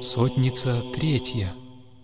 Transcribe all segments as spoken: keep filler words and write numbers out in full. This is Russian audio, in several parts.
Сотница третья.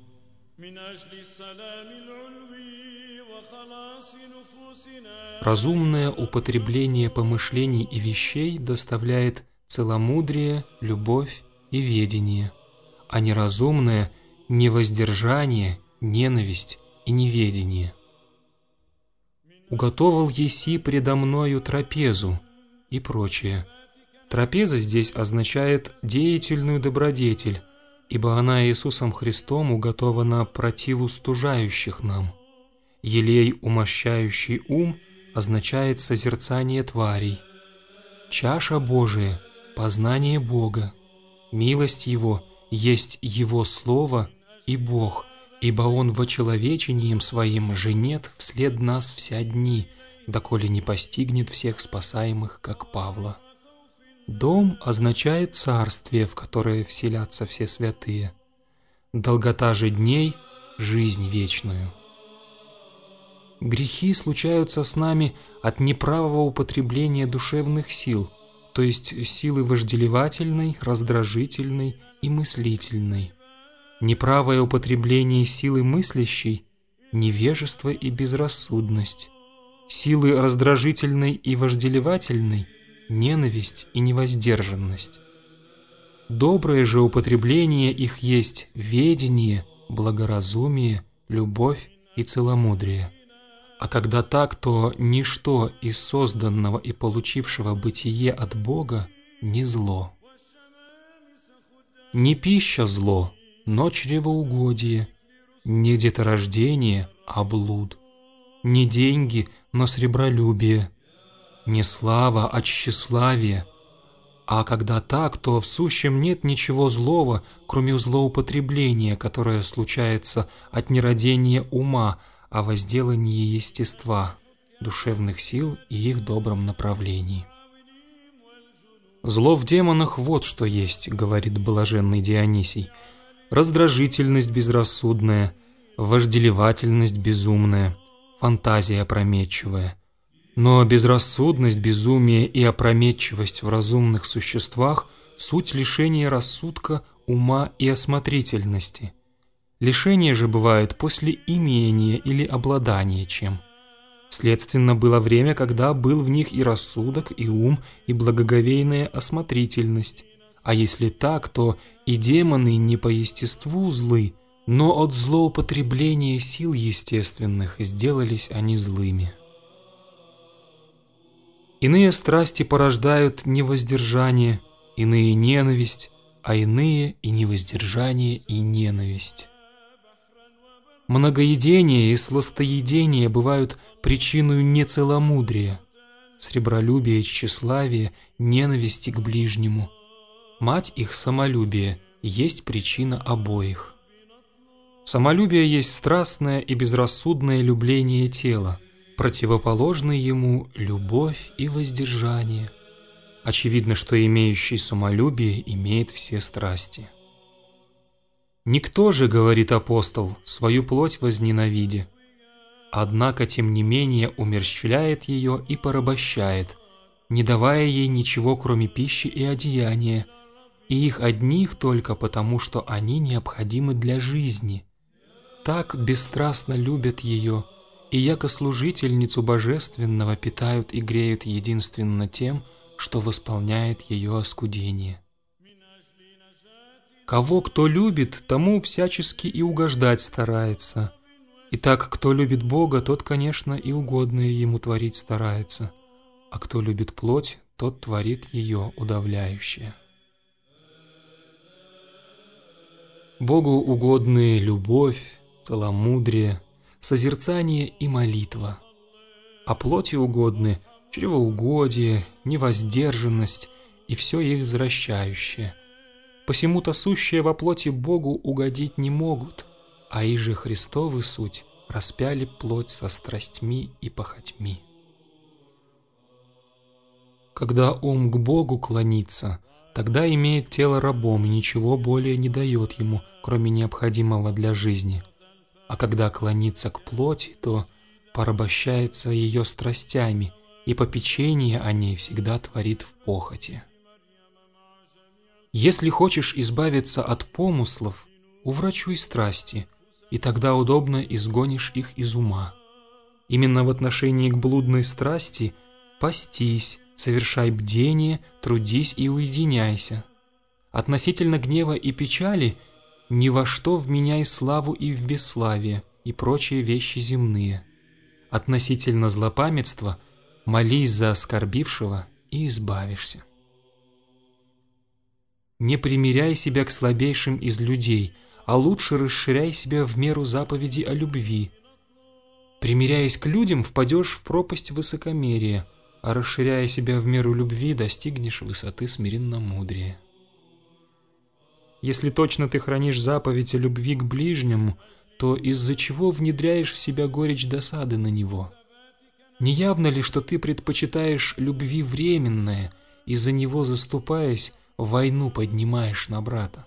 Разумное употребление помышлений и вещей доставляет целомудрие, любовь и ведение, а неразумное – невоздержание, ненависть и неведение. «Уготовал еси предо мною трапезу» и прочее. Трапеза здесь означает деятельную добродетель, ибо она Иисусом Христом уготована противу стужающих нам. Елей, умощающий ум, означает созерцание тварей. Чаша Божия – познание Бога. Милость Его есть Его Слово и Бог, ибо Он вочеловечением Своим женет вслед нас вся дни, доколе не постигнет всех спасаемых, как Павла. Дом означает царствие, в которое вселятся все святые. Долгота же дней – жизнь вечную. Грехи случаются с нами от неправого употребления душевных сил, то есть силы вожделевательной, раздражительной и мыслительной. Неправое употребление силы мыслящей – невежество и безрассудность. Силы раздражительной и вожделевательной – ненависть и невоздержанность. Доброе же употребление их есть ведение, благоразумие, любовь и целомудрие. А когда так, то ничто из созданного и получившего бытие от Бога не зло. Не пища зло, но чревоугодие, не деторождение, а блуд, не деньги, но сребролюбие, не слава, а тщеславие. А когда так, то в сущем нет ничего злого, кроме злоупотребления, которое случается от нерадения ума, о возделании естества, душевных сил и их добром направлении. «Зло в демонах вот что есть», — говорит блаженный Дионисий, «раздражительность безрассудная, вожделевательность безумная, фантазия опрометчивая. Но безрассудность, безумие и опрометчивость в разумных существах — суть лишения рассудка, ума и осмотрительности. Лишение же бывает после имения или обладания чем. Следственно, было время, когда был в них и рассудок, и ум, и благоговейная осмотрительность. А если так, то и демоны не по естеству злы, но от злоупотребления сил естественных сделались они злыми. Иные страсти порождают невоздержание, иные ненависть, а иные и невоздержание, и ненависть. Многоедение и сластоедение бывают причиной нецеломудрия, сребролюбия и тщеславия, ненависти к ближнему. Мать их самолюбие есть причина обоих. Самолюбие есть страстное и безрассудное любление тела, противоположное ему любовь и воздержание. Очевидно, что имеющий самолюбие имеет все страсти. «Никто же, — говорит апостол, — свою плоть возненавиди, однако, тем не менее, умерщвляет ее и порабощает, не давая ей ничего, кроме пищи и одеяния, и их одних только потому, что они необходимы для жизни. Так бесстрастно любят ее, и яко служительницу божественного питают и греют единственно тем, что восполняет ее оскудение. Кого кто любит, тому всячески и угождать старается. Итак, кто любит Бога, тот, конечно, и угодное ему творить старается, а кто любит плоть, тот творит ее удавляющее». Богу угодны любовь, целомудрие, созерцание и молитва, а плоти угодны чревоугодие, невоздержанность и все их возвращающее. Посему-то сущие во плоти Богу угодить не могут, а иже Христовы суть распяли плоть со страстьми и похотьми. Когда ум к Богу клонится, тогда имеет тело рабом и ничего более не дает ему, кроме необходимого для жизни. А когда клонится к плоти, то порабощается ее страстями, и попечение о ней всегда творит в похоти. Если хочешь избавиться от помыслов, уврачуй страсти, и тогда удобно изгонишь их из ума. Именно в отношении к блудной страсти постись, совершай бдение, трудись и уединяйся. Относительно гнева и печали ни во что вменяй славу и в бесславие, и прочие вещи земные. Относительно злопамятства молись за оскорбившего и избавишься. Не примиряй себя к слабейшим из людей, а лучше расширяй себя в меру заповеди о любви. Примиряясь к людям, впадешь в пропасть высокомерия, а расширяя себя в меру любви, достигнешь высоты смиренномудрия. Если точно ты хранишь заповедь о любви к ближнему, то из-за чего внедряешь в себя горечь досады на него? Не явно ли, что ты предпочитаешь любви временное, и за него заступаясь, войну поднимаешь на брата?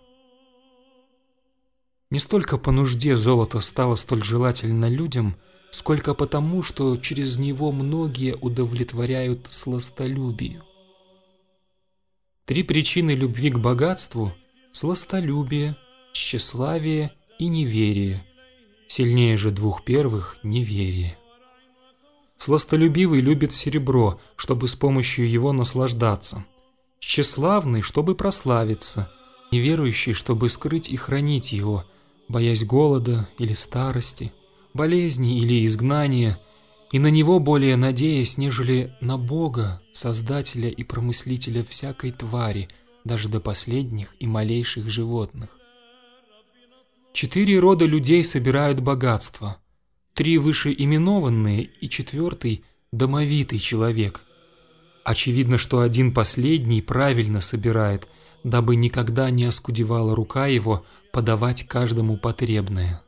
Не столько по нужде золото стало столь желательно людям, сколько потому, что через него многие удовлетворяют сластолюбию. Три причины любви к богатству – сластолюбие, тщеславие и неверие. Сильнее же двух первых – неверие. Сластолюбивый любит серебро, чтобы с помощью его наслаждаться. Тщеславный, чтобы прославиться. Неверующий, чтобы скрыть и хранить его, боясь голода или старости, болезни или изгнания, и на него более надеясь, нежели на Бога, Создателя и Промыслителя всякой твари, даже до последних и малейших животных. Четыре рода людей собирают богатство, три вышеименованные и четвертый – домовитый человек. Очевидно, что один последний правильно собирает, дабы никогда не оскудевала рука его подавать каждому потребное.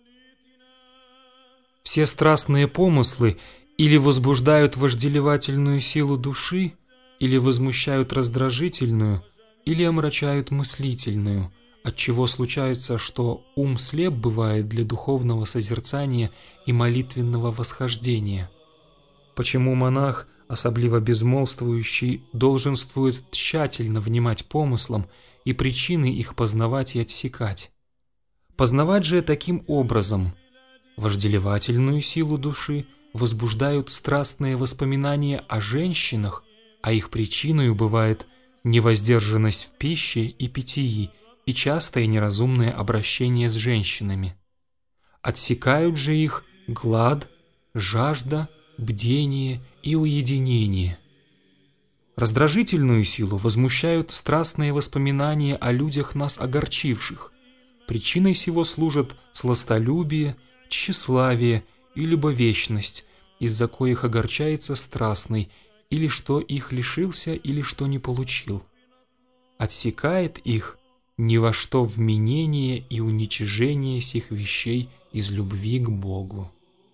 Все страстные помыслы или возбуждают вожделевательную силу души, или возмущают раздражительную, или омрачают мыслительную, отчего случается, что ум слеп бывает для духовного созерцания и молитвенного восхождения. Почему монах, особливо безмолвствующий, долженствует тщательно внимать помыслам и причины их познавать и отсекать? Познавать же таким образом: вожделевательную силу души возбуждают страстные воспоминания о женщинах, а их причиной бывает невоздержанность в пище и питьи и частое неразумное обращение с женщинами. Отсекают же их глад, жажда, бдение и уединение. Раздражительную силу возмущают страстные воспоминания о людях нас огорчивших. Причиной сего служат сластолюбие, тщеславие и любовечность, из-за коих огорчается страстный, или что их лишился, или что не получил. Отсекает их ни во что вменение и уничижение сих вещей из любви к Богу.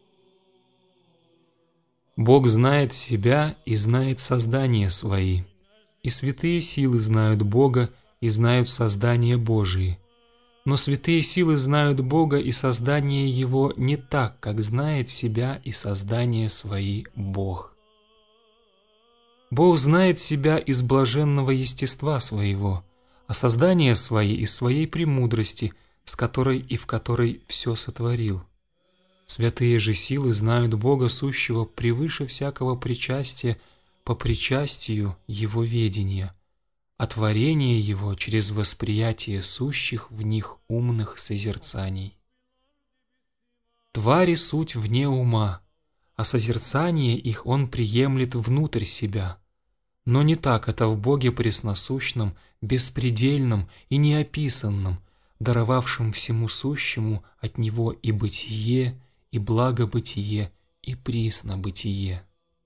Бог знает себя и знает создания свои, и святые силы знают Бога и знают создания Божии. Но святые силы знают Бога и создание Его не так, как знает себя и создания свои Бог. Бог знает себя из блаженного естества своего, а создания свои из своей премудрости, с которой и в которой все сотворил. Святые же силы знают Бога сущего превыше всякого причастия по причастию Его ведения, а творение Его через восприятие сущих в них умных созерцаний. Твари суть вне ума, а созерцание их Он приемлет внутрь себя. Но не так это в Боге пресносущном, беспредельном и неописанном, даровавшем всему сущему от Него и бытие, и благобытие, и приснобытие.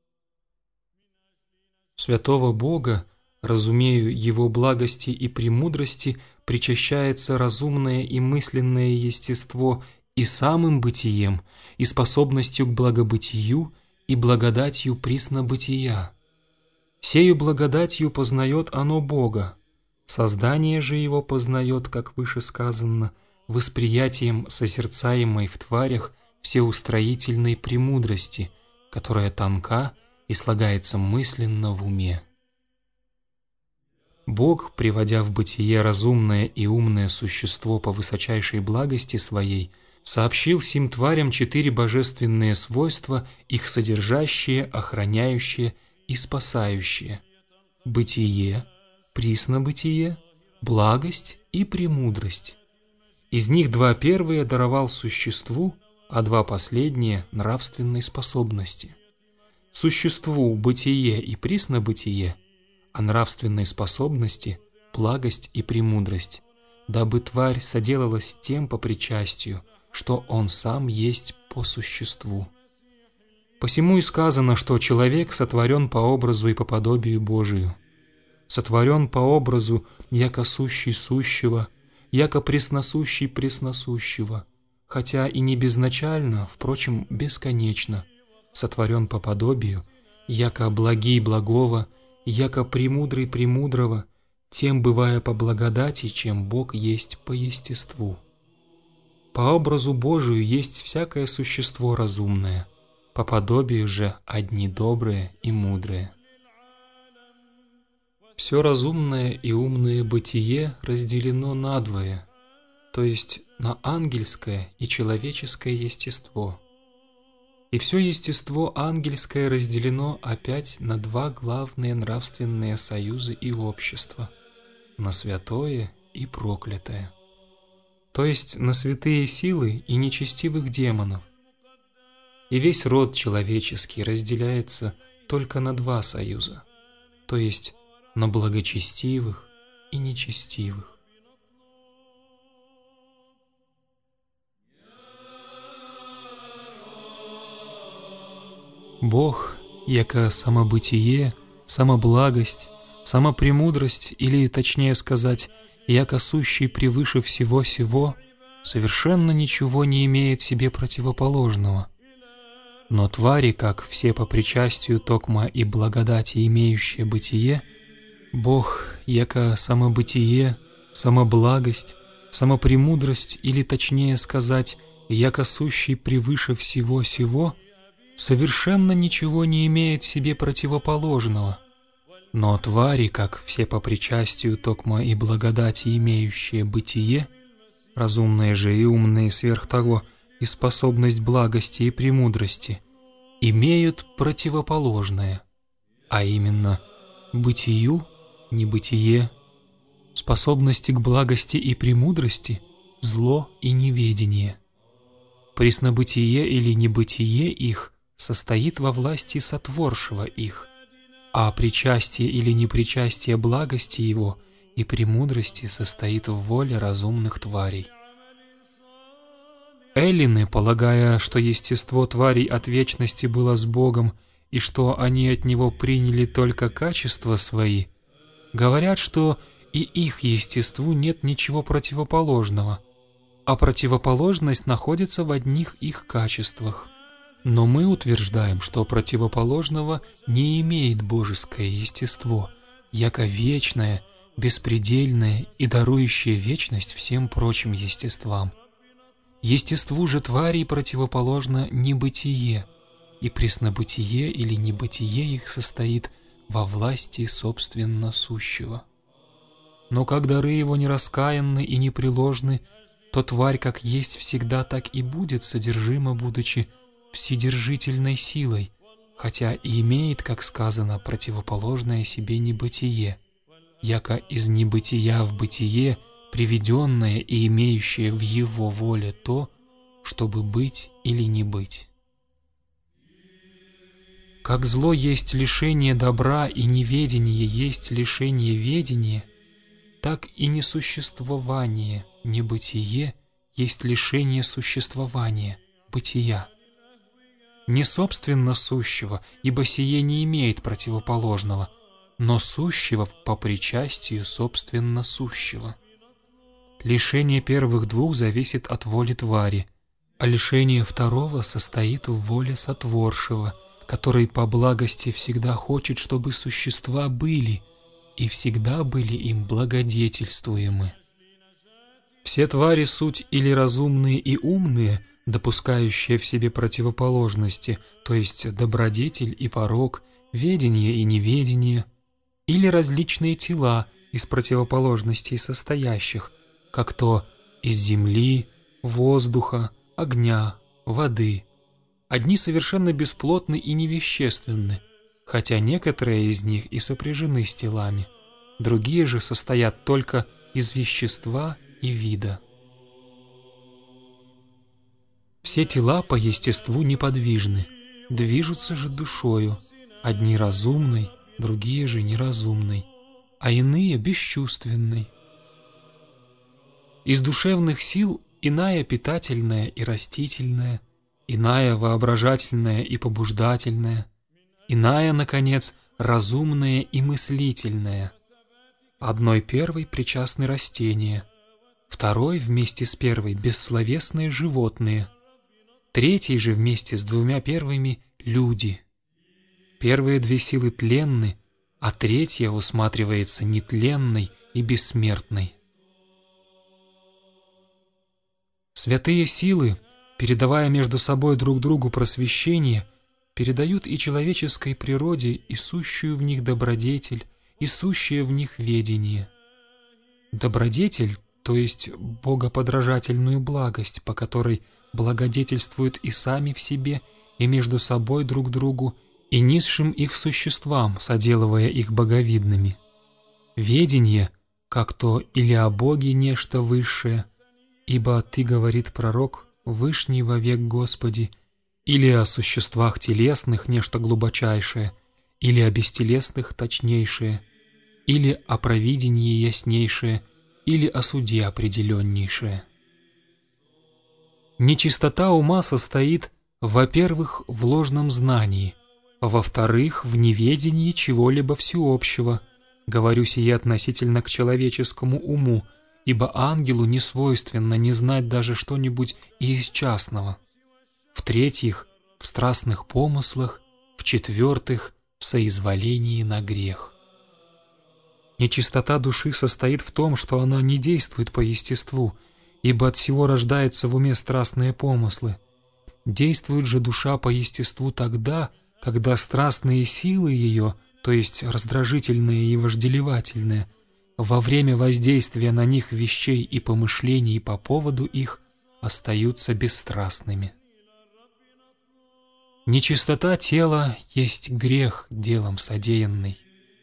Святого Бога, разумею Его благости и премудрости, причащается разумное и мысленное естество и самым бытием, и способностью к благобытию, и благодатью приснобытия. Сею благодатью познает оно Бога, создание же Его познает, как выше сказано, восприятием созерцаемой в тварях всеустроительной премудрости, которая тонка и слагается мысленно в уме. Бог, приводя в бытие разумное и умное существо по высочайшей благости Своей, сообщил сим тварям четыре божественные свойства, их содержащие, охраняющие и спасающие: бытие, приснобытие, благость и премудрость. Из них два первые даровал существу, а два последние – нравственной способности. Существу – бытие и приснобытие, а нравственной способности – благость и премудрость, дабы тварь соделалась тем по причастию, что он сам есть по существу. Посему и сказано, что человек сотворен по образу и по подобию Божию. Сотворен по образу, яко сущий сущего, яко пресносущий пресносущего, хотя и не безначально, впрочем, бесконечно, сотворен по подобию, яко благий благого, яко премудрый премудрого, тем бывая по благодати, чем Бог есть по естеству. По образу Божию есть всякое существо разумное, по подобию же одни добрые и мудрые. Все разумное и умное бытие разделено надвое, то есть на ангельское и человеческое естество. И все естество ангельское разделено опять на два главные нравственные союза и общества, на святое и проклятое, то есть на святые силы и нечестивых демонов. И весь род человеческий разделяется только на два союза, то есть на благочестивых и нечестивых. Бог, яко самобытие, самоблагость, самопремудрость, или, точнее сказать, яко сущий превыше всего сего, совершенно ничего не имеет себе противоположного. Но твари, как все по причастию токма и благодати имеющие бытие, Бог, яко самобытие, самоблагость, самопремудрость, или, точнее сказать, яко сущий превыше всего сего, совершенно ничего не имеет себе противоположного. Но твари, как все по причастию токма и благодати имеющие бытие, разумные же и умные сверх того, и способность благости и премудрости, имеют противоположное, а именно бытию – небытие, способности к благости и премудрости – зло и неведение. Преснобытие или небытие их состоит во власти сотворшего их, а причастие или непричастие благости его и премудрости состоит в воле разумных тварей. Эллины, полагая, что естество тварей от вечности было с Богом и что они от Него приняли только качества свои, говорят, что и их естеству нет ничего противоположного, а противоположность находится в одних их качествах. Но мы утверждаем, что противоположного не имеет божеское естество, яко вечное, беспредельное и дарующее вечность всем прочим естествам. Естеству же тварей противоположно небытие, и преснобытие или небытие их состоит во власти собственно сущего. Но как дары его не раскаянны и непреложны, то тварь как есть всегда, так и будет содержима, будучи вседержительной силой, хотя и имеет, как сказано, противоположное себе небытие, яко из небытия в бытие приведенное и имеющее в его воле то, чтобы быть или не быть. Как зло есть лишение добра и неведение есть лишение ведения, так и несуществование, небытие есть лишение существования, бытия. Не собственно сущего, ибо сие не имеет противоположного, но сущего по причастию собственно сущего. Лишение первых двух зависит от воли твари, а лишение второго состоит в воле сотворшего, который по благости всегда хочет, чтобы существа были, и всегда были им благодетельствуемы. Все твари суть или разумные и умные, допускающие в себе противоположности, то есть добродетель и порок, ведение и неведение, или различные тела, из противоположностей состоящих, как то из земли, воздуха, огня, воды. Одни совершенно бесплотны и невещественны, хотя некоторые из них и сопряжены с телами, другие же состоят только из вещества и вида. Все тела по естеству неподвижны, движутся же душою, одни разумной, другие же неразумной, а иные бесчувственной. Из душевных сил иная питательная и растительная, иная воображательная и побуждательная, иная, наконец, разумная и мыслительная. Одной первой причастны растения, второй вместе с первой бессловесные животные, третий же вместе с двумя первыми люди. Первые две силы тленны, а третья усматривается нетленной и бессмертной. Святые силы, передавая между собой друг другу просвещение, передают и человеческой природе и сущую в них добродетель, и сущее в них ведение. Добродетель, то есть богоподражательную благость, по которой благодетельствуют и сами в себе, и между собой друг другу, и низшим их существам, соделывая их боговидными. Ведение, как то или о Боге нечто высшее, ибо Ты, говорит пророк, вышний вовек Господи, или о существах телесных нечто глубочайшее, или о бестелесных точнейшее, или о провидении яснейшее, или о суде определеннейшее. Нечистота ума состоит, во-первых, в ложном знании, во-вторых, в неведении чего-либо всеобщего, говорю сие относительно к человеческому уму, ибо ангелу не свойственно не знать даже что-нибудь и из частного. В-третьих, в страстных помыслах, в-четвертых, в соизволении на грех. Нечистота души состоит в том, что она не действует по естеству, ибо от всего рождаются в уме страстные помыслы. Действует же душа по естеству тогда, когда страстные силы ее, то есть раздражительные и вожделевательные, во время воздействия на них вещей и помышлений по поводу их остаются бесстрастными. Нечистота тела есть грех, делом содеянный.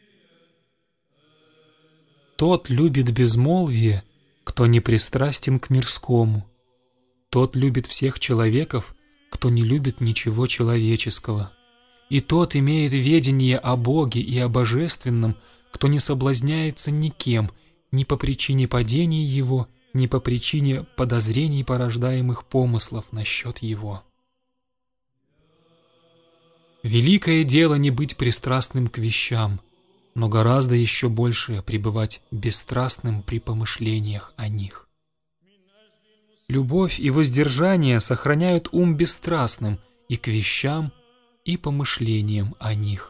Тот любит безмолвие, кто не пристрастен к мирскому. Тот любит всех человеков, кто не любит ничего человеческого. И тот имеет ведение о Боге и о Божественном, кто не соблазняется никем, ни по причине падений его, ни по причине подозрений, порождаемых помыслов насчет его. Великое дело не быть пристрастным к вещам, но гораздо еще больше пребывать бесстрастным при помышлениях о них. Любовь и воздержание сохраняют ум бесстрастным и к вещам, и помышлениям о них.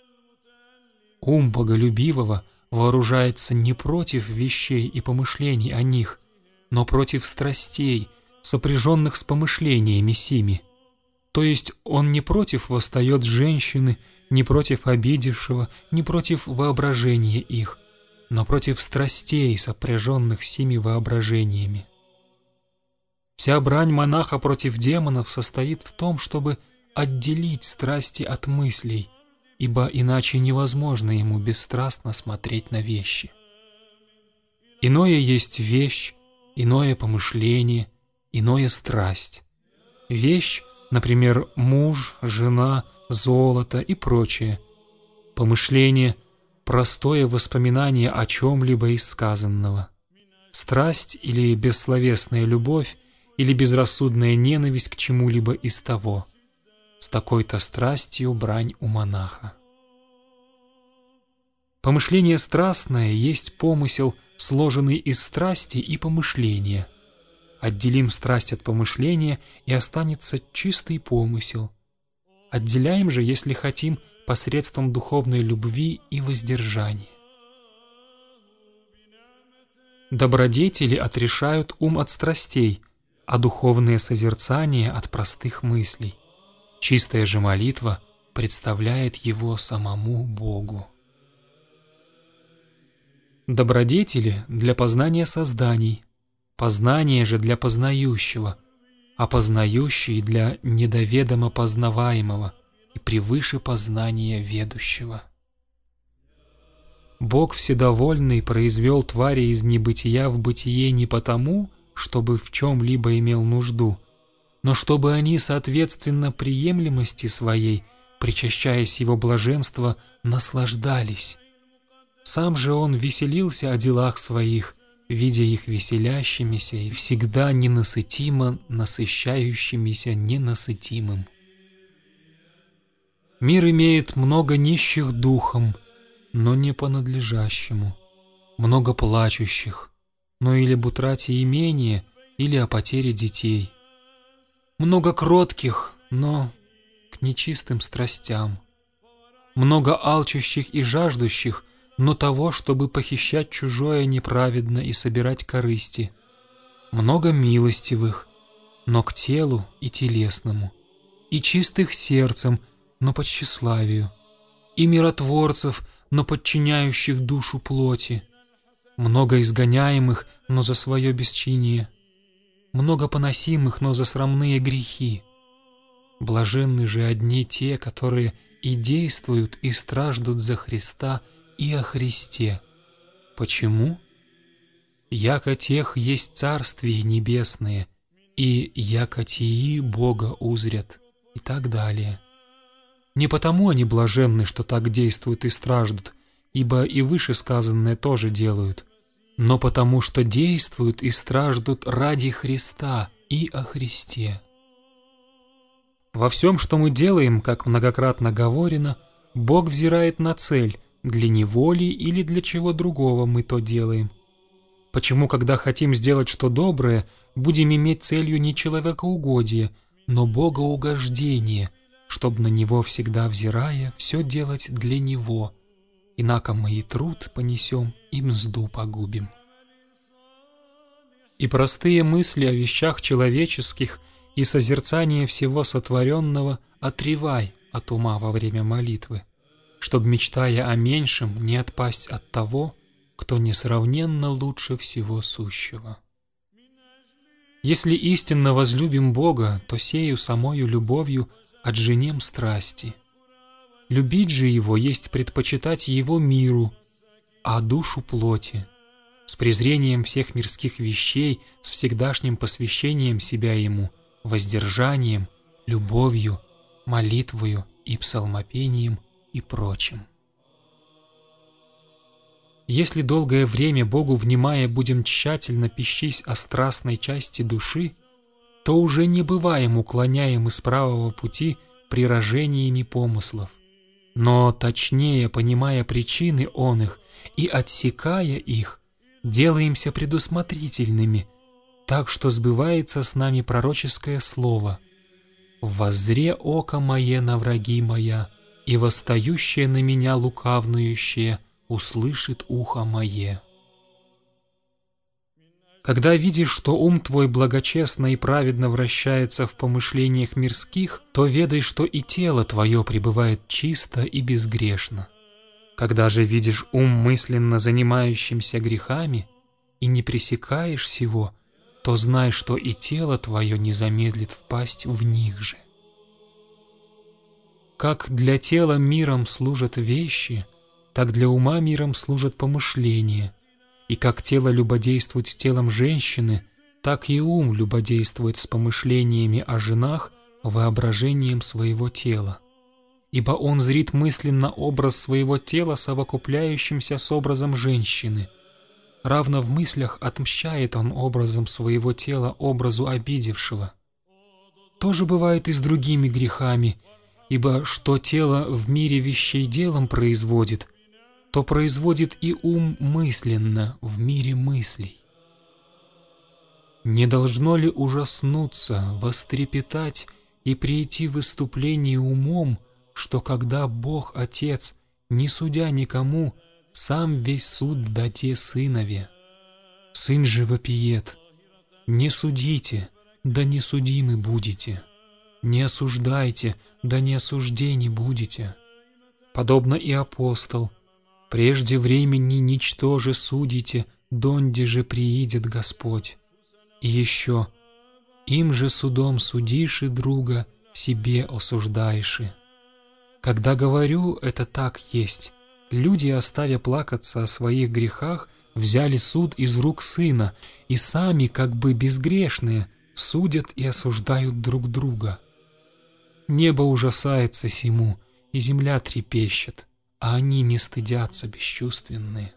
Ум боголюбивого вооружается не против вещей и помышлений о них, но против страстей, сопряженных с помышлениями сими. То есть он не против восстает женщины, не против обидевшего, не против воображения их, но против страстей, сопряженных сими воображениями. Вся брань монаха против демонов состоит в том, чтобы отделить страсти от мыслей, ибо иначе невозможно ему бесстрастно смотреть на вещи. Иное есть вещь, иное помышление, иное страсть. Вещь, например, муж, жена, золото и прочее. Помышление – простое воспоминание о чем-либо из сказанного. Страсть или бессловесная любовь, или безрассудная ненависть к чему-либо из того. С такой-то страстью брань у монаха. Помышление страстное есть помысел, сложенный из страсти и помышления. Отделим страсть от помышления, и останется чистый помысел. Отделяем же, если хотим, посредством духовной любви и воздержания. Добродетели отрешают ум от страстей, а духовное созерцание от простых мыслей. Чистая же молитва представляет его самому Богу. Добродетели для познания созданий, познание же для познающего, а познающий для недоведомо познаваемого и превыше познания ведущего. Бог Вседовольный произвел твари из небытия в бытие не потому, чтобы в чем-либо имел нужду, но чтобы они, соответственно приемлемости своей, причащаясь Его блаженства, наслаждались. Сам же Он веселился о делах своих, видя их веселящимися и всегда ненасытимо насыщающимися ненасытимым. Мир имеет много нищих духом, но не по надлежащему, много плачущих, но или об утрате имения, или о потере детей, много кротких, но к нечистым страстям, много алчущих и жаждущих, но того, чтобы похищать чужое неправедно и собирать корысти, много милостивых, но к телу и телесному, и чистых сердцем, но по тщеславию, и миротворцев, но подчиняющих душу плоти, много изгоняемых, но за свое бесчиние, много поносимых, но за срамные грехи. Блаженны же одни те, которые и действуют, и страждут за Христа и о Христе. Почему? Яко тех есть царствие небесные, и яко тии Бога узрят, и так далее. Не потому они блаженны, что так действуют и страждут, ибо и вышесказанное тоже делают, но потому что действуют и страждут ради Христа и о Христе. Во всем, что мы делаем, как многократно говорено, Бог взирает на цель, для Него ли или для чего другого мы то делаем. Почему, когда хотим сделать что доброе, будем иметь целью не человекоугодие, но богоугождение, чтобы на Него всегда взирая, все делать для Него, инако мы и труд понесем, и мзду погубим. И простые мысли о вещах человеческих и созерцание всего сотворенного отревай от ума во время молитвы, чтобы, мечтая о меньшем, не отпасть от того, кто несравненно лучше всего сущего. Если истинно возлюбим Бога, то сею самою любовью отженем страсти. Любить же Его есть предпочитать Его миру, а душу плоти, с презрением всех мирских вещей, с всегдашним посвящением себя Ему, воздержанием, любовью, молитвою и псалмопением и прочим. Если долгое время Богу внимая будем тщательно пищись о страстной части души, то уже не бываем уклоняем из правого пути прирожениями помыслов, но точнее понимая причины он их и отсекая их, делаемся предусмотрительными, так что сбывается с нами пророческое слово: «Воззре око мое на враги моя, и восстающее на меня лукавнующее услышит ухо мое». Когда видишь, что ум твой благочестно и праведно вращается в помышлениях мирских, то ведай, что и тело твое пребывает чисто и безгрешно. Когда же видишь ум мысленно занимающимся грехами и не пресекаешь сего, то знай, что и тело твое не замедлит впасть в них же. Как для тела миром служат вещи, так для ума миром служат помышления. И как тело любодействует с телом женщины, так и ум любодействует с помышлениями о женах воображением своего тела. Ибо он зрит мысленно образ своего тела, совокупляющимся с образом женщины. Равно в мыслях отмщает он образом своего тела образу обидевшего. То же бывает и с другими грехами, ибо что тело в мире вещей делом производит, то производит и ум мысленно в мире мыслей. Не должно ли ужаснуться, вострепетать и прийти в выступление умом, что когда Бог Отец, не судя никому, сам весь суд даде Сынове? Сын же вопиет: «Не судите, да не судимы будете, не осуждайте, да не осуждени будете». Подобно и апостол: Прежде времени ничтоже судите, донде же приидет Господь. И еще, им же судом судишь и друга, себе осуждаеши. Когда говорю, это так есть. Люди, оставя плакаться о своих грехах, взяли суд из рук Сына, и сами, как бы безгрешные, судят и осуждают друг друга. Небо ужасается сему, и земля трепещет, а они не стыдятся, бесчувственные.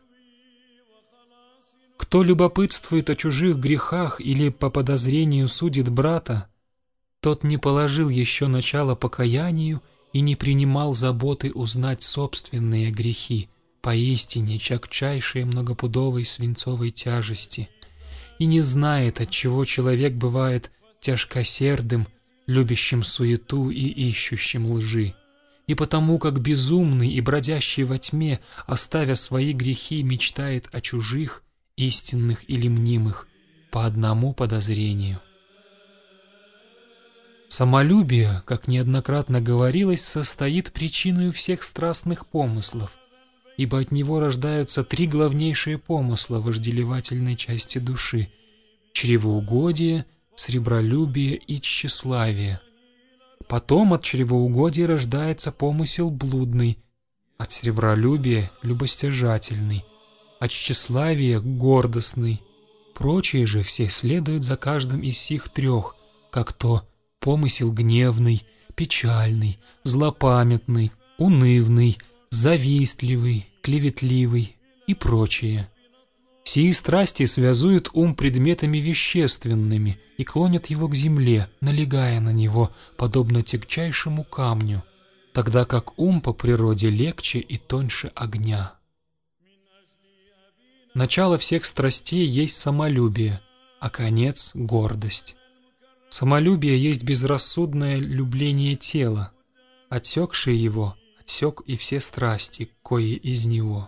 Кто любопытствует о чужих грехах или по подозрению судит брата, тот не положил еще начала покаянию и не принимал заботы узнать собственные грехи, поистине чагчайшие многопудовой свинцовой тяжести, и не знает, отчего человек бывает тяжкосердым, любящим суету и ищущим лжи, и потому как безумный и бродящий во тьме, оставя свои грехи, мечтает о чужих, истинных или мнимых, по одному подозрению. Самолюбие, как неоднократно говорилось, состоит причиной всех страстных помыслов, ибо от него рождаются три главнейшие помысла вожделевательной части души — чревоугодие, сребролюбие и тщеславие. Потом от чревоугодия рождается помысел блудный, от сребролюбия — любостяжательный, от тщеславия — гордостный. Прочие же все следуют за каждым из сих трех, как то помысел гневный, печальный, злопамятный, унывный, завистливый, клеветливый и прочее. Сии страсти связуют ум предметами вещественными и клонят его к земле, налегая на него, подобно тягчайшему камню, тогда как ум по природе легче и тоньше огня. Начало всех страстей есть самолюбие, а конец — гордость. Самолюбие есть безрассудное любление тела. Отсекший его, отсек и все страсти, кои из него.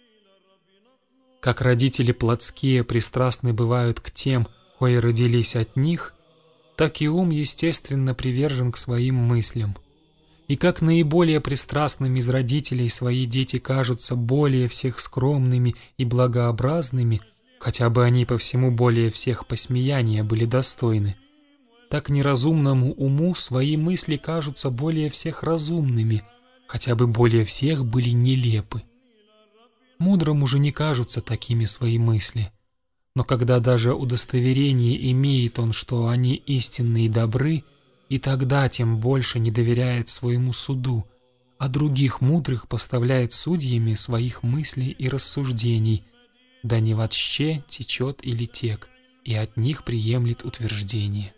Как родители плотские пристрастны бывают к тем, кои родились от них, так и ум естественно привержен к своим мыслям. И как наиболее пристрастным из родителей свои дети кажутся более всех скромными и благообразными, хотя бы они по всему более всех посмеяния были достойны, так неразумному уму свои мысли кажутся более всех разумными, хотя бы более всех были нелепы. Мудрому же не кажутся такими свои мысли, но когда даже удостоверение имеет он, что они истинны и добры, и тогда тем больше не доверяет своему суду, а других мудрых поставляет судьями своих мыслей и рассуждений, да не вообще течет или тек, и от них приемлет утверждение.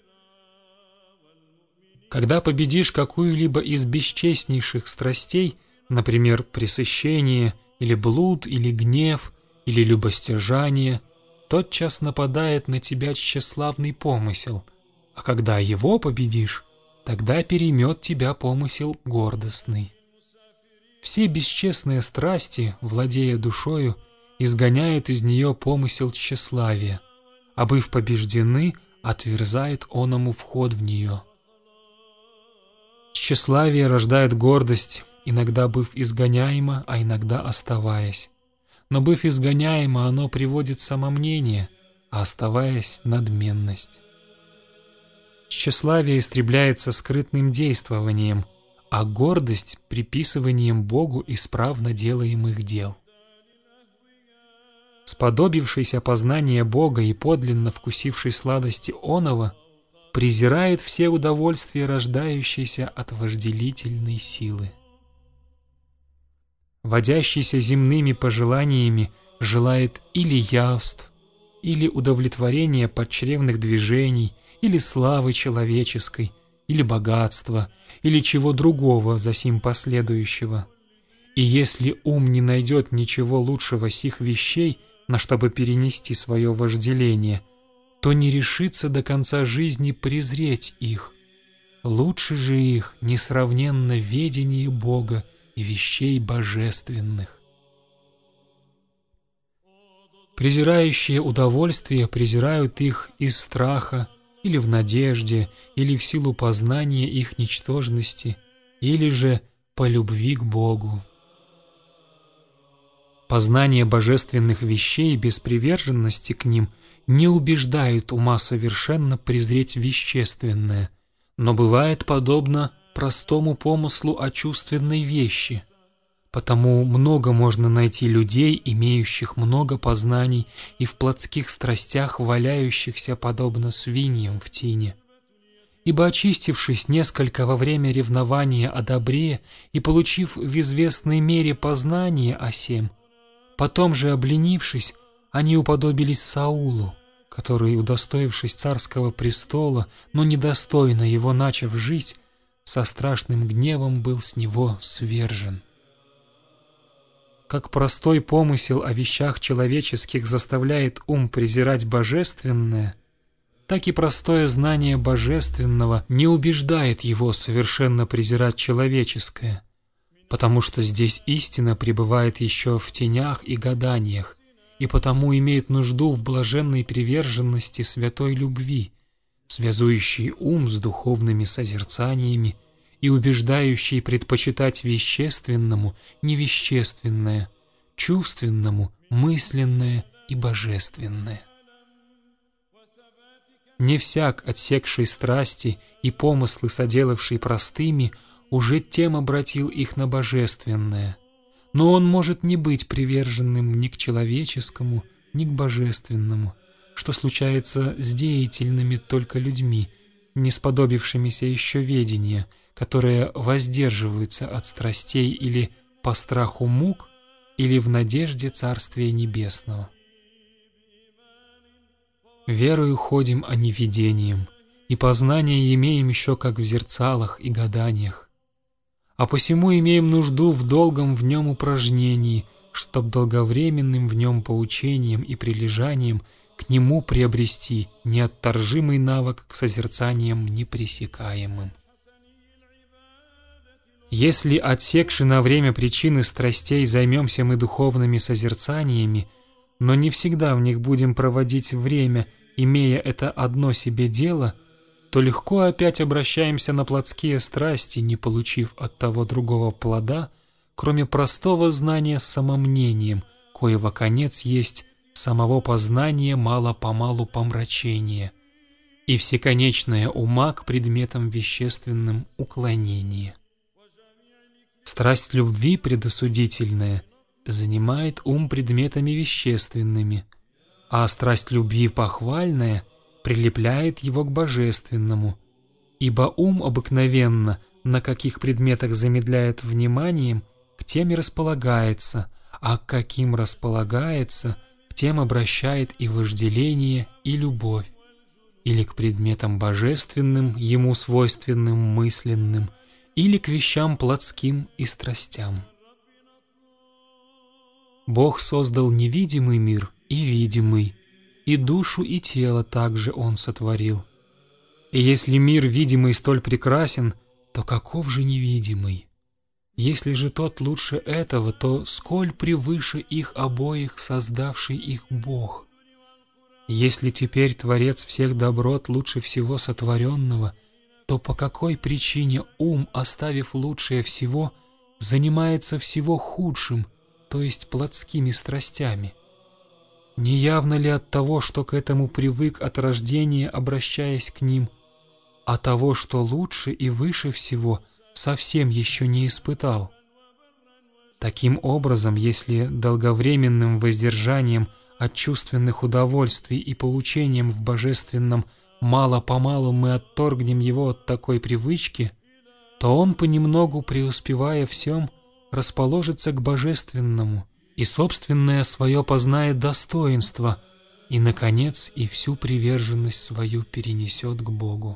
Когда победишь какую-либо из бесчестнейших страстей, например, пресыщение, или блуд, или гнев, или любостяжание, тотчас нападает на тебя тщеславный помысел, а когда его победишь, тогда переймет тебя помысел гордостный. Все бесчестные страсти, владея душою, изгоняют из нее помысел тщеславия, а быв побеждены, отверзает оному вход в нее. Тщеславие рождает гордость, иногда быв изгоняемо, а иногда оставаясь. Но быв изгоняемо, оно приводит самомнение, а оставаясь — надменность. Тщеславие истребляется скрытным действованием, а гордость — приписыванием Богу исправно делаемых дел. Сподобившийся познания Бога и подлинно вкусивший сладости оного, презирает все удовольствия, рождающиеся от вожделительной силы. Водящийся земными пожеланиями желает или явств, или удовлетворения подчревных движений, или славы человеческой, или богатства, или чего другого за сим последующего. И если ум не найдет ничего лучшего сих вещей, на чтобы перенести свое вожделение, то не решится до конца жизни презреть их. Лучше же их несравненно ведение Бога и вещей божественных. Презирающие удовольствия презирают их из страха, или в надежде, или в силу познания их ничтожности, или же по любви к Богу. Познание божественных вещей без приверженности к ним не убеждает ума совершенно презреть вещественное, но бывает подобно простому помыслу о чувственной вещи. Потому много можно найти людей, имеющих много познаний и в плотских страстях валяющихся подобно свиньям в тине. Ибо, очистившись несколько во время ревнования о добре и получив в известной мере познание о сем, потом же, обленившись, они уподобились Саулу, который, удостоившись царского престола, но недостойно его начав жить, со страшным гневом был с него свержен. Как простой помысел о вещах человеческих заставляет ум презирать божественное, так и простое знание божественного не убеждает его совершенно презирать человеческое, потому что здесь истина пребывает еще в тенях и гаданиях, и потому имеет нужду в блаженной приверженности святой любви, связующей ум с духовными созерцаниями и убеждающей предпочитать вещественному невещественное, чувственному мысленное и божественное. Не всяк, отсекший страсти и помыслы, соделавший простыми, уже тем обратил их на божественное, но он может не быть приверженным ни к человеческому, ни к божественному, что случается с деятельными только людьми, не сподобившимися еще ведения, которые воздерживаются от страстей или по страху мук, или в надежде Царствия Небесного. Верою ходим, а не видением, и познание имеем еще как в зерцалах и гаданиях. А посему имеем нужду в долгом в нем упражнении, чтоб долговременным в нем поучением и прилежанием к нему приобрести неотторжимый навык к созерцаниям непресекаемым. Если, отсекши на время причины страстей, займемся мы духовными созерцаниями, но не всегда в них будем проводить время, имея это одно себе дело, то легко опять обращаемся на плотские страсти, не получив от того другого плода, кроме простого знания с самомнением, коего конец есть самого познания мало-помалу помрачения и всеконечное ума к предметам вещественным уклонение. Страсть любви предосудительная занимает ум предметами вещественными, а страсть любви похвальная прилепляет его к божественному, ибо ум обыкновенно, на каких предметах замедляет вниманием, к тем и располагается, а к каким располагается, к тем обращает и вожделение, и любовь, или к предметам божественным, ему свойственным мысленным, или к вещам плотским и страстям. Бог создал невидимый мир и видимый, и душу и тело также Он сотворил. И если мир видимый столь прекрасен, то каков же невидимый? Если же тот лучше этого, то сколь превыше их обоих создавший их Бог? Если теперь Творец всех доброт лучше всего сотворенного, то по какой причине ум, оставив лучшее всего, занимается всего худшим, то есть плотскими страстями? Не явно ли от того, что к этому привык от рождения, обращаясь к ним, а того, что лучше и выше всего, совсем еще не испытал? Таким образом, если долговременным воздержанием от чувственных удовольствий и поучением в божественном мало-помалу мы отторгнем его от такой привычки, то он, понемногу преуспевая всем, расположится к божественному и собственное свое познает достоинство, и, наконец, и всю приверженность свою перенесет к Богу.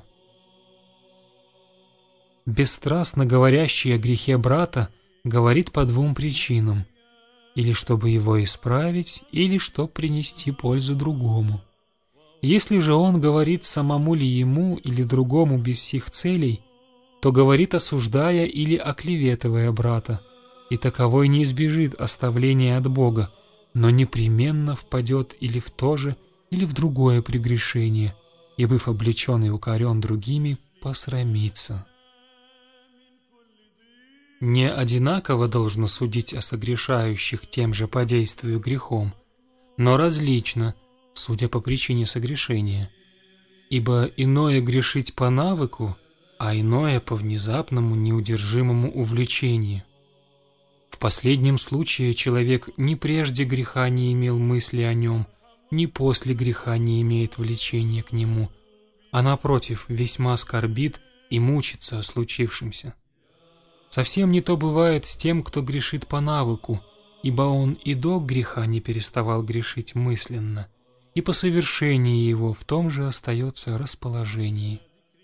Бесстрастно говорящий о грехе брата говорит по двум причинам: или чтобы его исправить, или чтоб принести пользу другому. Если же он говорит самому ли ему или другому без сих целей, то говорит, осуждая или оклеветывая брата, и таковой не избежит оставления от Бога, но непременно впадет или в то же, или в другое прегрешение, и, быв облечен и укорен другими, посрамится. не одинаково должно судить о согрешающих тем же по действию грехом, но различно, судя по причине согрешения. Ибо иное грешить по навыку, а иное по внезапному неудержимому увлечению. В последнем случае человек ни прежде греха не имел мысли о нем, ни после греха не имеет влечения к нему, а напротив весьма скорбит и мучится о случившемся. Совсем не то бывает с тем, кто грешит по навыку, ибо он и до греха не переставал грешить мысленно, и по совершении его в том же остается расположении.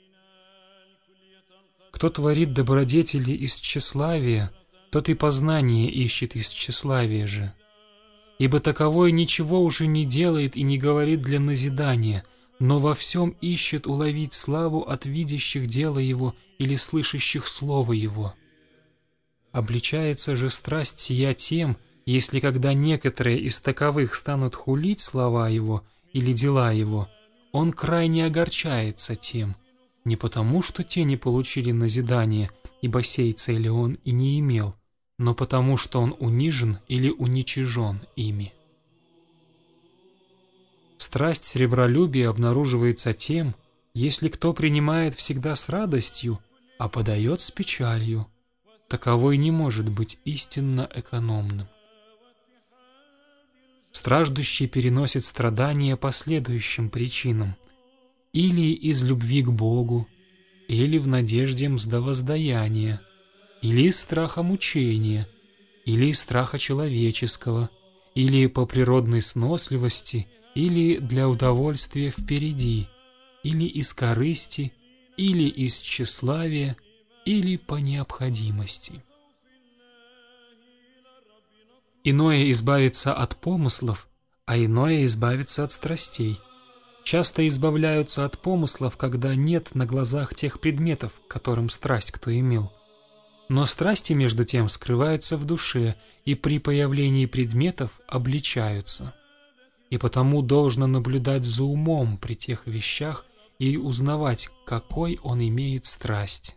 Кто творит добродетели из тщеславия, тот и познание ищет из тщеславия же. Ибо таковой ничего уже не делает и не говорит для назидания, но во всем ищет уловить славу от видящих дело его или слышащих слово его. Обличается же страсть сия тем, если когда некоторые из таковых станут хулить слова его или дела его, он крайне огорчается тем, не потому, что те не получили назидания, ибо сей цели он и не имел, но потому, что он унижен или уничижен ими. Страсть сребролюбия обнаруживается тем, если кто принимает всегда с радостью, а подает с печалью, таковой не может быть истинно экономным. Страждущий переносит страдания по следующим причинам: или из любви к Богу, или в надежде мздовоздаяния, или из страха мучения, или из страха человеческого, или по природной сносливости, или для удовольствия впереди, или из корысти, или из тщеславия, или по необходимости. Иное избавиться от помыслов, а иное избавиться от страстей. Часто избавляются от помыслов, когда нет на глазах тех предметов, к которым страсть кто имел. Но страсти, между тем, скрываются в душе и при появлении предметов обличаются. И потому должно наблюдать за умом при тех вещах и узнавать, какой он имеет страсть.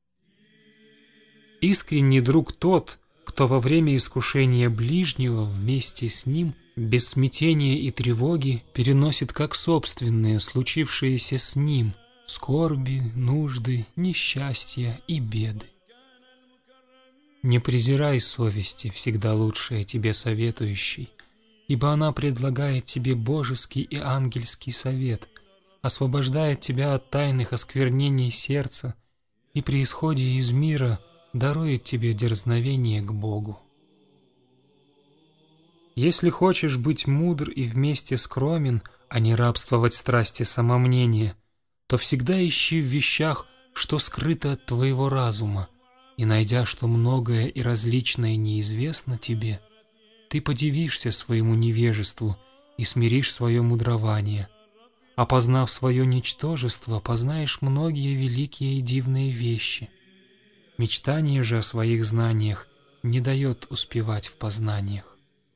Искренний друг тот, кто во время искушения ближнего вместе с ним без смятения и тревоги переносит как собственные случившиеся с ним скорби, нужды, несчастья и беды. Не презирай совести, всегда лучшая тебе советующей, ибо она предлагает тебе божеский и ангельский совет, освобождает тебя от тайных осквернений сердца и при исходе из мира дарует тебе дерзновение к Богу. Если хочешь быть мудр и вместе скромен, а не рабствовать страсти самомнения, то всегда ищи в вещах, что скрыто от твоего разума, и найдя, что многое и различное неизвестно тебе, ты подивишься своему невежеству и смиришь свое мудрование, а познав свое ничтожество, познаешь многие великие и дивные вещи. Мечтание же о своих знаниях не дает успевать в познаниях.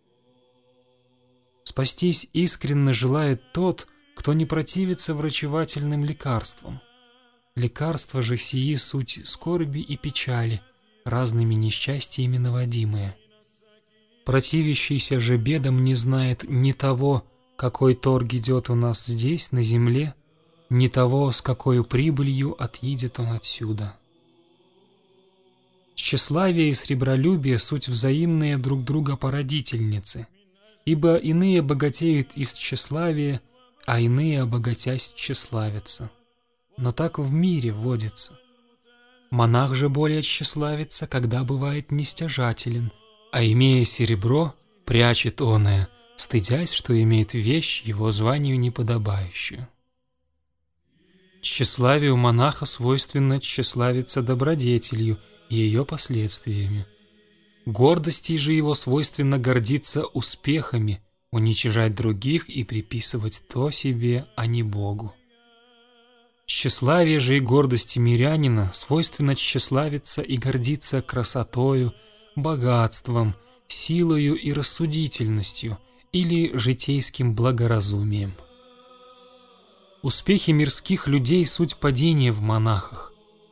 Спастись искренне желает тот, кто не противится врачевательным лекарствам. Лекарства же сии суть скорби и печали, разными несчастьями наводимые. Противящийся же бедам не знает ни того, какой торг идет у нас здесь, на земле, ни того, с какой прибылью отъедет он отсюда. Тщеславие и сребролюбие — суть взаимные друг друга породительницы, ибо иные богатеют из тщеславия, а иные, обогатясь, тщеславятся. Но так в мире водится. Монах же более тщеславится, когда бывает нестяжателен, а имея серебро, прячет оное, стыдясь, что имеет вещь его званию неподобающую. Тщеславию монаха свойственно тщеславиться добродетелью и ее последствиями. Гордости же его свойственно гордиться успехами, уничижать других и приписывать то себе, а не Богу. Тщеславие же и гордости мирянина свойственно тщеславиться и гордиться красотою, богатством, силою и рассудительностью или житейским благоразумием. Успехи мирских людей — суть падения в монахах,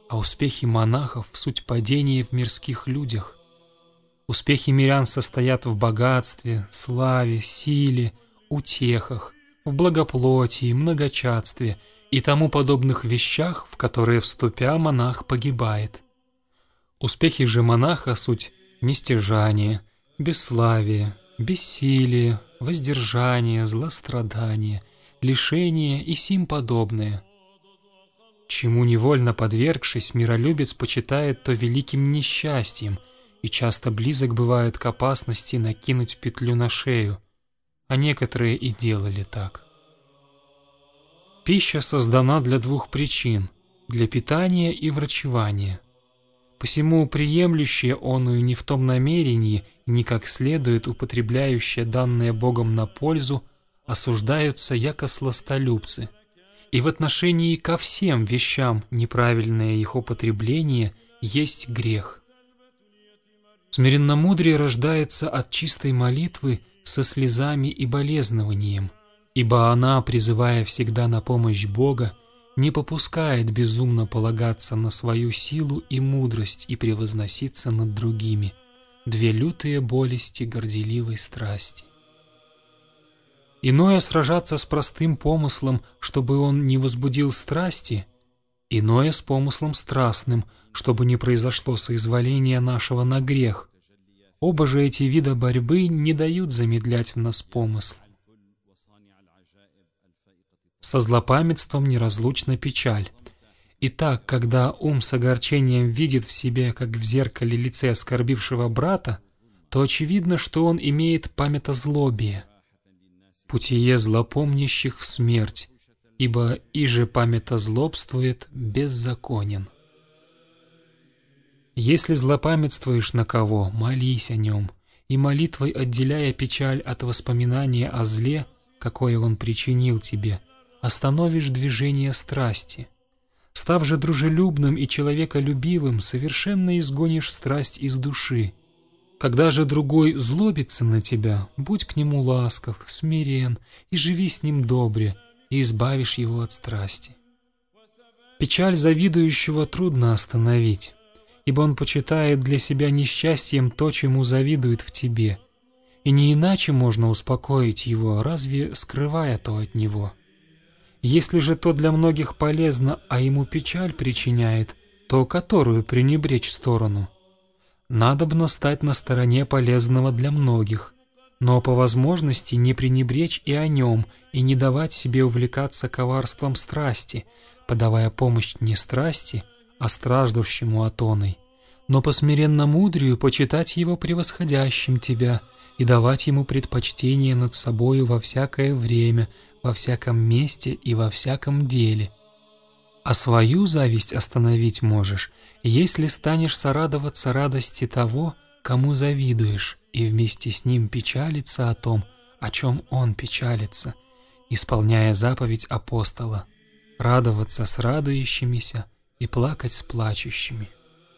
а успехи монахов — суть падения в мирских людях. Успехи мирян состоят в богатстве, славе, силе, утехах, в благоплотии, многочадстве и тому подобных вещах, в которые, вступя, монах погибает. Успехи же монаха — суть нестяжание, бесславие, бессилие, воздержание, злострадание, лишение и сим подобное. Чему невольно подвергшись, миролюбец почитает то великим несчастьем и часто близок бывает к опасности накинуть петлю на шею, а некоторые и делали так. Пища создана для двух причин – для питания и врачевания. Посему приемлющие оную не в том намерении, ни как следует употребляющие данное Богом на пользу, осуждаются яко сластолюбцы, и в отношении ко всем вещам неправильное их употребление есть грех. Смиренномудрие рождается от чистой молитвы со слезами и болезнованием, ибо она, призывая всегда на помощь Бога, не попускает безумно полагаться на свою силу и мудрость и превозноситься над другими, две лютые болести горделивой страсти. Иное сражаться с простым помыслом, чтобы он не возбудил страсти, иное с помыслом страстным, чтобы не произошло соизволение нашего на грех. Оба же эти вида борьбы не дают замедлять в нас помысл. Со злопамятством неразлучна печаль. Итак, когда ум с огорчением видит в себе, как в зеркале, лице оскорбившего брата, то очевидно, что он имеет памятозлобие. Путие злопомнящих в смерть, ибо иже памятозлобствует беззаконен. Если злопамятствуешь на кого, молись о нем, и молитвой отделяя печаль от воспоминания о зле, какое он причинил тебе, остановишь движение страсти. Став же дружелюбным и человеколюбивым, совершенно изгонишь страсть из души. Когда же другой злобится на тебя, будь к нему ласков, смирен, и живи с ним добре, и избавишь его от страсти. Печаль завидующего трудно остановить, ибо он почитает для себя несчастьем то, чему завидует в тебе, и не иначе можно успокоить его, разве скрывая то от него. Если же то для многих полезно, а ему печаль причиняет, то которую пренебречь сторону? Надобно стать на стороне полезного для многих, но по возможности не пренебречь и о нем, и не давать себе увлекаться коварством страсти, подавая помощь не страсти, а страждущему отоной, но по смиренномудрию почитать его превосходящим тебя и давать ему предпочтение над собою во всякое время, во всяком месте и во всяком деле. А свою зависть остановить можешь, если станешь сорадоваться радости того, кому завидуешь, и вместе с ним печалиться о том, о чем он печалится, исполняя заповедь апостола, радоваться с радующимися и плакать с плачущими.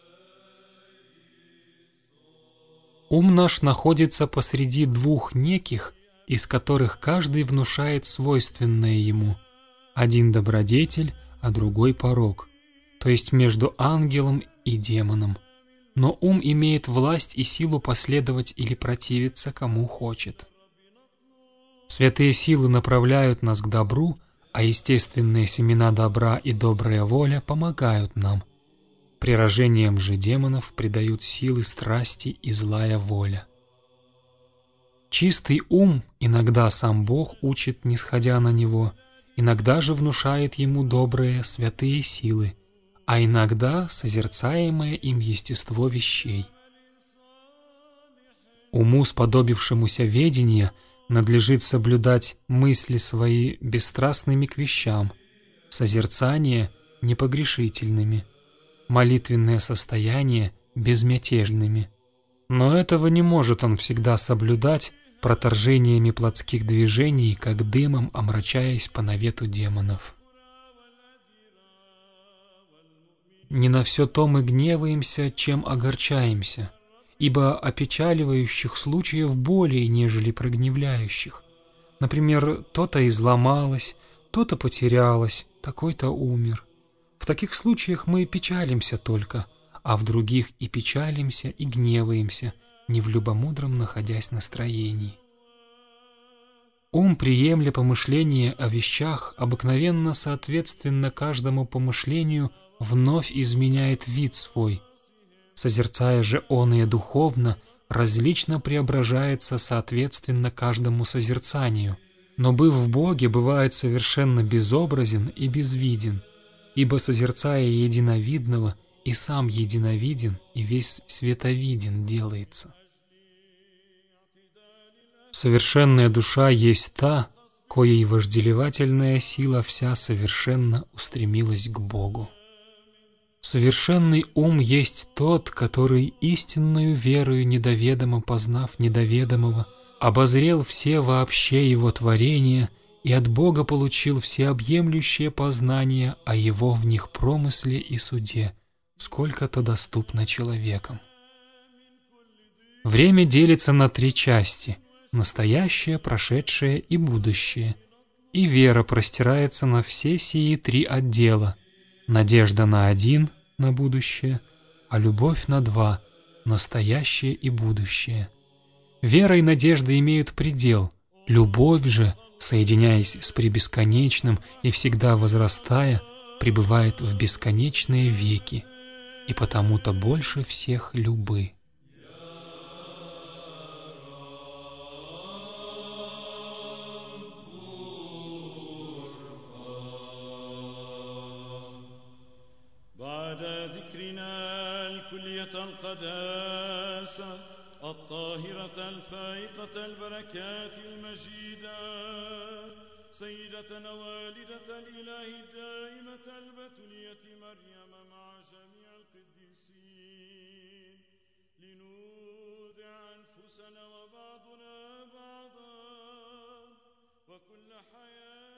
Ум наш находится посреди двух неких, из которых каждый внушает свойственное ему, один добродетель, а другой порок, то есть между ангелом и демоном. Но ум имеет власть и силу последовать или противиться, кому хочет. Святые силы направляют нас к добру, а естественные семена добра и добрая воля помогают нам. Прирожением же демонов придают силы страсти и злая воля. Чистый ум иногда сам Бог учит, нисходя на него, иногда же внушает ему добрые святые силы, а иногда созерцаемое им естество вещей. Уму, сподобившемуся ведения, надлежит соблюдать мысли свои бесстрастными к вещам, созерцание непогрешительными, молитвенное состояние безмятежными. Но этого не может он всегда соблюдать проторжениями плотских движений, как дымом омрачаясь по навету демонов. Не на все то мы гневаемся, чем огорчаемся, ибо опечаливающих случаев более, нежели прогневляющих. Например, то-то изломалось, то-то потерялось, такой-то умер. В таких случаях мы печалимся только, а в других и печалимся, и гневаемся, не в любомудром находясь настроении. Ум, приемля помышления о вещах, обыкновенно соответственно каждому помышлению вновь изменяет вид свой. Созерцая же оное духовно, различно преображается соответственно каждому созерцанию, но, быв в Боге, бывает совершенно безобразен и безвиден, ибо, созерцая единовидного, и сам единовиден, и весь световиден делается. Совершенная душа есть та, коей вожделевательная сила вся совершенно устремилась к Богу. Совершенный ум есть тот, который истинную верою недоведомо познав недоведомого, обозрел все вообще его творения и от Бога получил всеобъемлющее познание о его в них промысле и суде, сколько-то доступно человеком. Время делится на три части — настоящее, прошедшее и будущее, и вера простирается на все сии три отдела: надежда на один, на будущее, а любовь на два, настоящее и будущее. Вера и надежда имеют предел, любовь же, соединяясь с пребесконечным и всегда возрастая, пребывает в бесконечные веки, и потому-то больше всех любы. الطاهرة الفائقة البركات المجيدة سيدتنا والدة الإله الدائمة البتولية مريم مع جميع القديسين لنودع أنفسنا وبعضنا بعضا وكل حياة